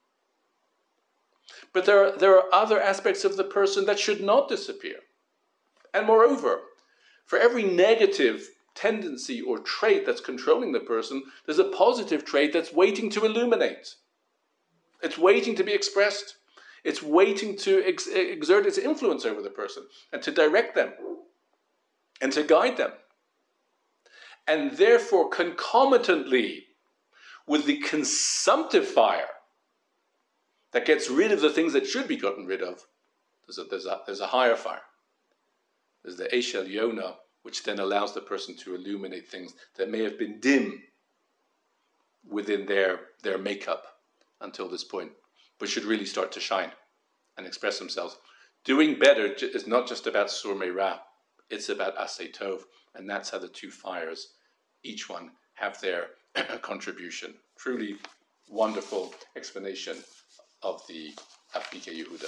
But there are other aspects of the person that should not disappear. And moreover, for every negative tendency or trait that's controlling the person, there's a positive trait that's waiting to illuminate. It's waiting to be expressed. It's waiting to exert its influence over the person and to direct them and to guide them. And therefore, concomitantly with the consumptive fire that gets rid of the things that should be gotten rid of, there's a higher fire. There's the Eish Elyona, which then allows the person to illuminate things that may have been dim within their makeup until this point, but should really start to shine and express themselves. Doing better is not just about Sur Meirah, it's about Aseh Tov, and that's how the two fires, each one, have their contribution. Truly wonderful explanation of the Afika Yehuda.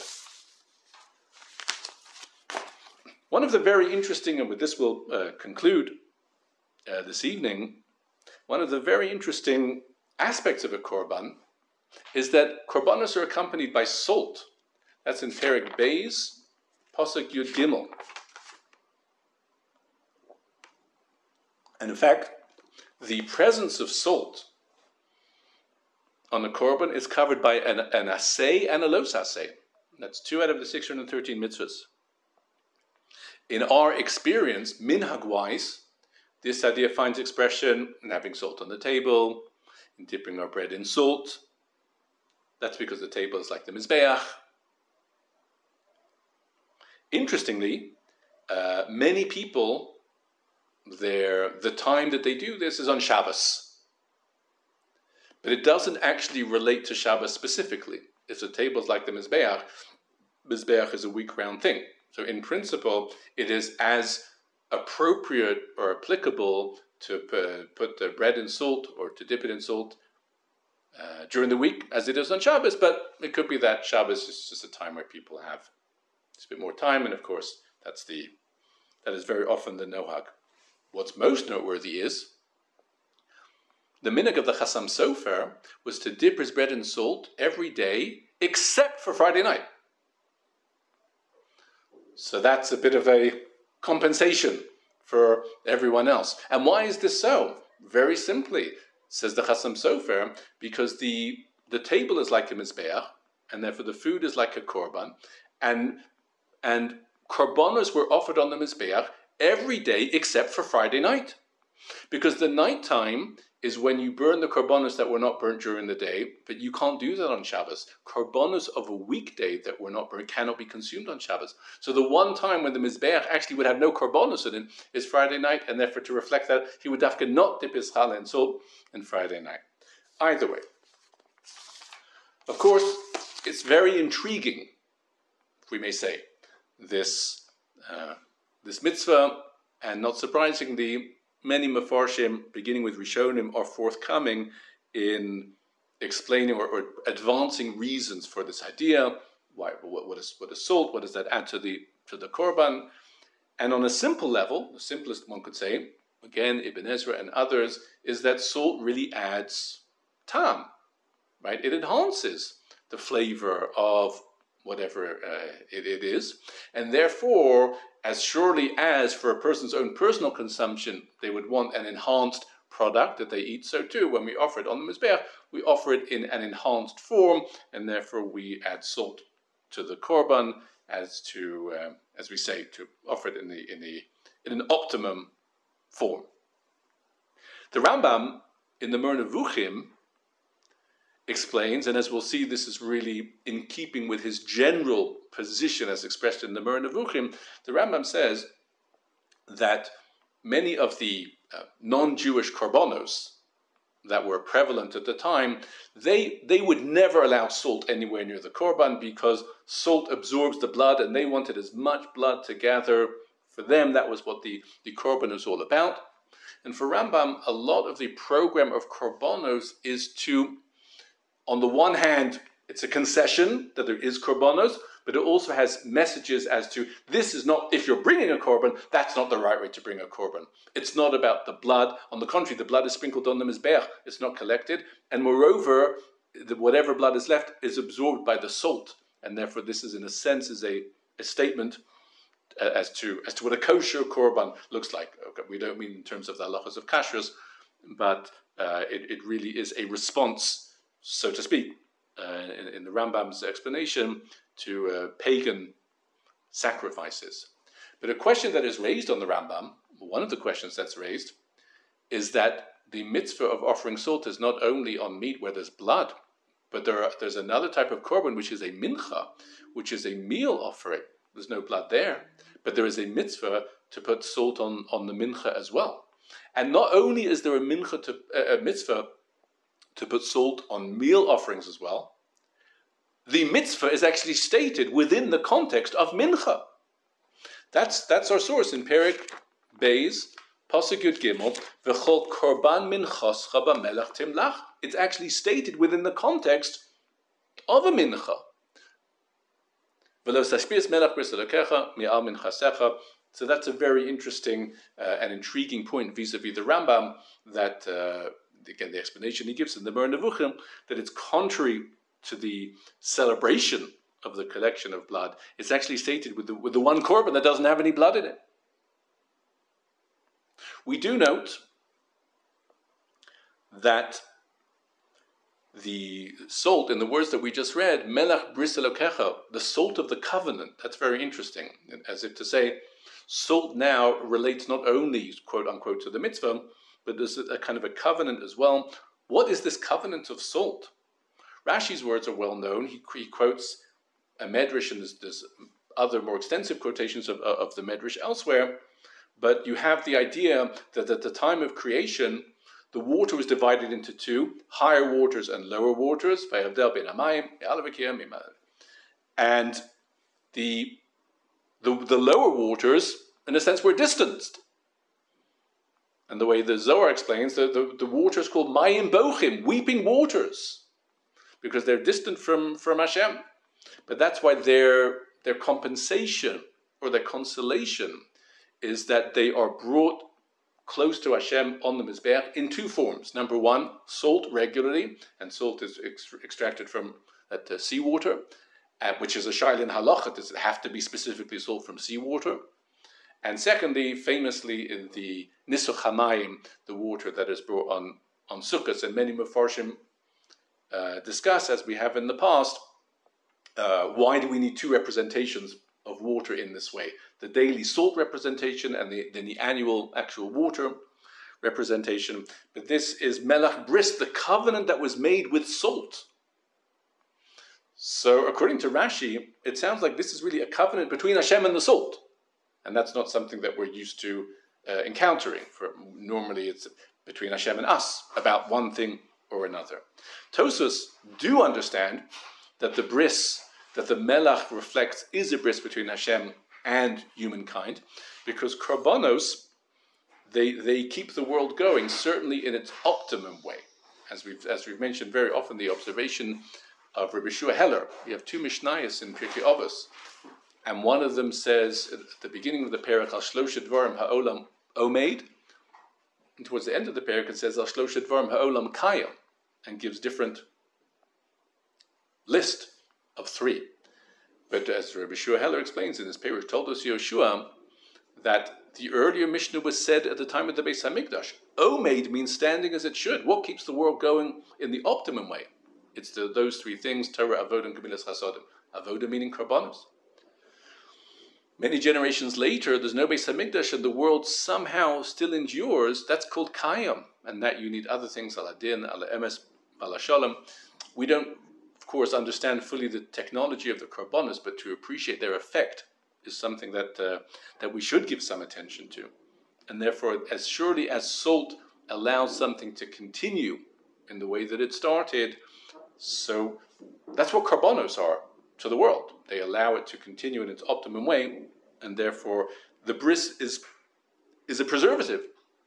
One of the very interesting, and with this we'll conclude this evening, one of the very interesting aspects of a korban is that korbanos are accompanied by salt. That's in Perek Beis, Pasuk Yud Gimel. And in fact, the presence of salt on the korban is covered by an aseh and a los aseh. That's 2 out of the 613 mitzvahs. In our experience, minhag-wise, this idea finds expression in having salt on the table, in dipping our bread in salt. That's because the table is like the Mizbeach. Interestingly, many people, the time that they do this is on Shabbos. But it doesn't actually relate to Shabbos specifically. If the table is like the Mizbeach is a week round thing. So in principle, it is as appropriate or applicable to put the bread in salt or to dip it in salt during the week as it is on Shabbos, but it could be that Shabbos is just a time where people have just a bit more time, and of course that is very often the nohag. What's most noteworthy is the minhag of the Chassam Sofer was to dip his bread in salt every day except for Friday night. So that's a bit of a compensation for everyone else. And why is this so? Very simply, says the Chassam Sofer, because the table is like a mizbeach, and therefore the food is like a korban, and korbanos were offered on the mizbeach every day except for Friday night, because the nighttime is when you burn the korbanos that were not burnt during the day, but you can't do that on Shabbos. Korbanos of a weekday that were not burnt cannot be consumed on Shabbos. So the one time when the Mizbeach actually would have no korbanos in it is Friday night, and therefore to reflect that, he would have to not dip his challah in salt on Friday night. Either way. Of course, it's very intriguing, if we may say, this mitzvah, and not surprisingly, many Mefarshim, beginning with Rishonim, are forthcoming in explaining or advancing reasons for this idea. What is salt? What does that add to the korban? And on a simple level, the simplest one could say, again, Ibn Ezra and others, is that salt really adds tam, right? It enhances the flavor of whatever it is, and therefore, as surely as for a person's own personal consumption, they would want an enhanced product that they eat, so too, when we offer it on the Mizbeach, we offer it in an enhanced form, and therefore we add salt to the korban, as we say, to offer it in an optimum form. The Rambam in the Moreh Nevuchim explains, and as we'll see, this is really in keeping with his general position as expressed in the Moreh Nevuchim. The Rambam says that many of the non-Jewish korbanos that were prevalent at the time, they would never allow salt anywhere near the korban because salt absorbs the blood, and they wanted as much blood to gather. For them, that was what the korban was all about. And for Rambam, a lot of the program of korbanos is to, on the one hand, it's a concession that there is korbanos, but it also has messages as to, this is not, if you're bringing a korban, that's not the right way to bring a korban. It's not about the blood. On the contrary, the blood is sprinkled on the mizbeach. It's not collected. And moreover, whatever blood is left is absorbed by the salt. And therefore, this is, in a sense, is a statement as to what a kosher korban looks like. Okay, we don't mean in terms of the halachas of kashrus, but it really is a response, so to speak, in the Rambam's explanation, to pagan sacrifices. But a question that is raised on the Rambam, one of the questions that's raised, is that the mitzvah of offering salt is not only on meat where there's blood, but there's another type of korban, which is a mincha, which is a meal offering. There's no blood there, but there is a mitzvah to put salt on the mincha as well. And not only is there a mitzvah to put salt on meal offerings as well, the mitzvah is actually stated within the context of mincha. That's our source in Perek Beis, Pasuk Yud Gimel, V'chol korban minchascha b'melech timlach. It's actually stated within the context of a mincha. V'lo tashpias melech bris elokecha mi'al minchasecha. So that's a very interesting and intriguing point vis-a-vis the Rambam, that, again, the explanation he gives in the Moreh Nevuchim, that it's contrary to the celebration of the collection of blood. It's actually stated with the one korban that doesn't have any blood in it. We do note that the salt, in the words that we just read, melech bris elokecha, the salt of the covenant, that's very interesting, as if to say, salt now relates not only, quote unquote, to the mitzvah, but there's a kind of a covenant as well. What is this covenant of salt? Rashi's words are well known. He quotes a medrash, and there's other more extensive quotations of the medrash elsewhere. But you have the idea that at the time of creation, the water was divided into two, higher waters and lower waters. And the lower waters, in a sense, were distanced. And the way the Zohar explains, the water is called Mayim Bochim, weeping waters, because they're distant from Hashem. But that's why their compensation or their consolation is that they are brought close to Hashem on the Mizbeach in two forms. Number one, salt regularly, and salt is extracted from that seawater, which is a shailin halacha. Does it have to be specifically salt from seawater? And secondly, famously in the Nisuch HaMayim, the water that is brought on Sukkot, and many Mefarshim discuss, as we have in the past, why do we need two representations of water in this way? The daily salt representation and then the annual actual water representation, but this is Melach Bris, the covenant that was made with salt. So according to Rashi, it sounds like this is really a covenant between Hashem and the salt. And that's not something that we're used to encountering. Normally it's between Hashem and us about one thing or another. Tosfos do understand that the bris, that the melach reflects, is a bris between Hashem and humankind, because korbanos, they keep the world going, certainly in its optimum way. As we've mentioned very often, the observation of Rabbi Shua Heller. We have two Mishnayos in Pirkei Avos, and one of them says at the beginning of the parak, Al Shlosha Dvarim Ha'olam Omeid, and towards the end of the parak it says Al Shlosha Dvarim Ha'olam Kayam, and gives different list of three. But as Rabbi Shua Heller explains in his parak, told us Yoshua that the earlier Mishnah was said at the time of the Beis Hamikdash. Omeid means standing as it should. What keeps the world going in the optimum way? It's those three things: Torah, Avodah, and Gemilas Chasodim. Avodah meaning Karbanos. Many generations later, there's no Beis Hamikdash, and the world somehow still endures. That's called Kayam, and that you need other things, Al Adin, Al Emes, Al Shalom. We don't, of course, understand fully the technology of the Karbanos, but to appreciate their effect is something that we should give some attention to. And therefore, as surely as salt allows something to continue in the way that it started, so that's what Karbanos are to the world. They allow it to continue in its optimum way, and therefore the bris is a preservative.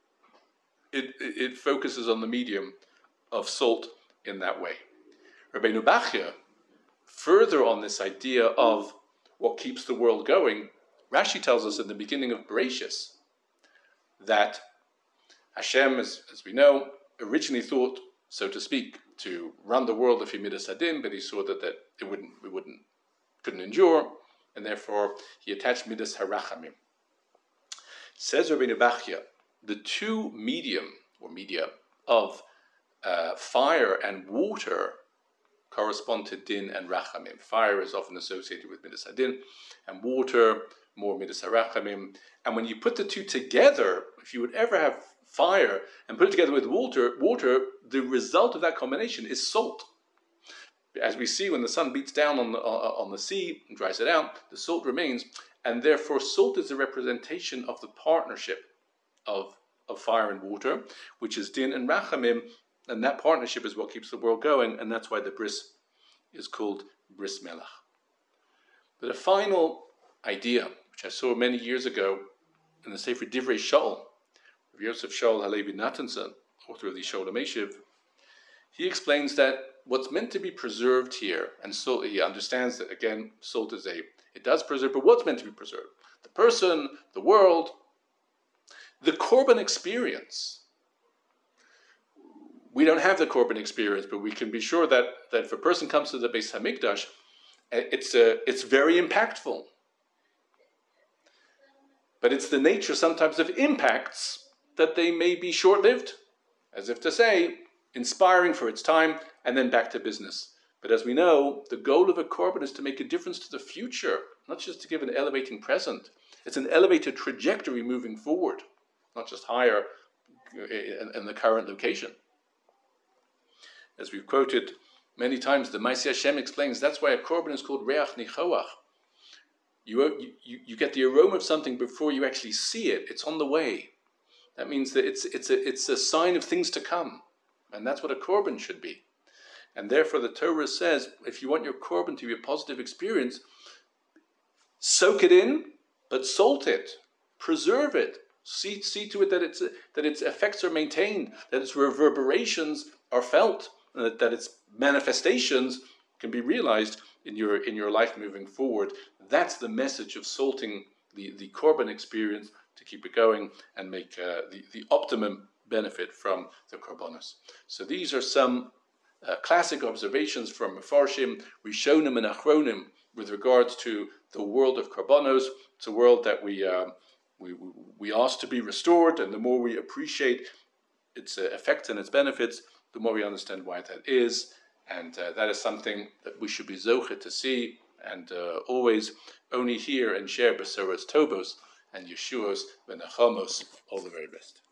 It focuses on the medium of salt in that way. Rabbeinu Bachya, further on this idea of what keeps the world going, Rashi tells us in the beginning of Bereshis that Hashem, as we know, originally thought, so to speak, to run the world of Midas Hadin, but he saw that it couldn't endure, and therefore he attached Midas Harachamim. Says Rabbeinu Bachya, the two media of fire and water correspond to din and rachamim. Fire is often associated with Midas Hadin, and water more Midas Harachamim. And when you put the two together, if you would ever have fire and put it together with water, the result of that combination is salt. As we see when the sun beats down on the sea and dries it out, the salt remains, and therefore salt is a representation of the partnership of fire and water, which is din and rachamim, and that partnership is what keeps the world going, and that's why the bris is called bris melach. But a final idea, which I saw many years ago in the Sefer Divrei Shaul, of Yosef Shaul Halevi Natanson, author of the Sholem Eshiv, he explains that what's meant to be preserved here, and so he understands that, again, salt it does preserve, but what's meant to be preserved? The person, the world, the Korban experience. We don't have the Korban experience, but we can be sure that if a person comes to the Beis Hamikdash, it's very impactful. But it's the nature sometimes of impacts that they may be short-lived, as if to say, inspiring for its time, and then back to business. But as we know, the goal of a Korban is to make a difference to the future, not just to give an elevating present. It's an elevated trajectory moving forward, not just higher in the current location. As we've quoted many times, the Maaseh Hashem explains that's why a Korban is called Reach Nichoach. You get the aroma of something before you actually see it. It's on the way. That means that it's a sign of things to come. And that's what a Korban should be. And therefore the Torah says, if you want your Korban to be a positive experience, soak it in, but salt it. Preserve it. See to it that its effects are maintained, that its reverberations are felt, that its manifestations can be realized in your life moving forward. That's the message of salting the Korban experience, to keep it going and make the optimum benefit from the Korbanos. So these are some classic observations from Mefarshim, Rishonim and Achronim with regards to the world of Korbanos. It's a world that we ask to be restored, and the more we appreciate its effects and its benefits, the more we understand why that is, and that is something that we should be zoche to see, and always only hear and share Besoros Tobos and Yeshuos Benachamos. All the very best.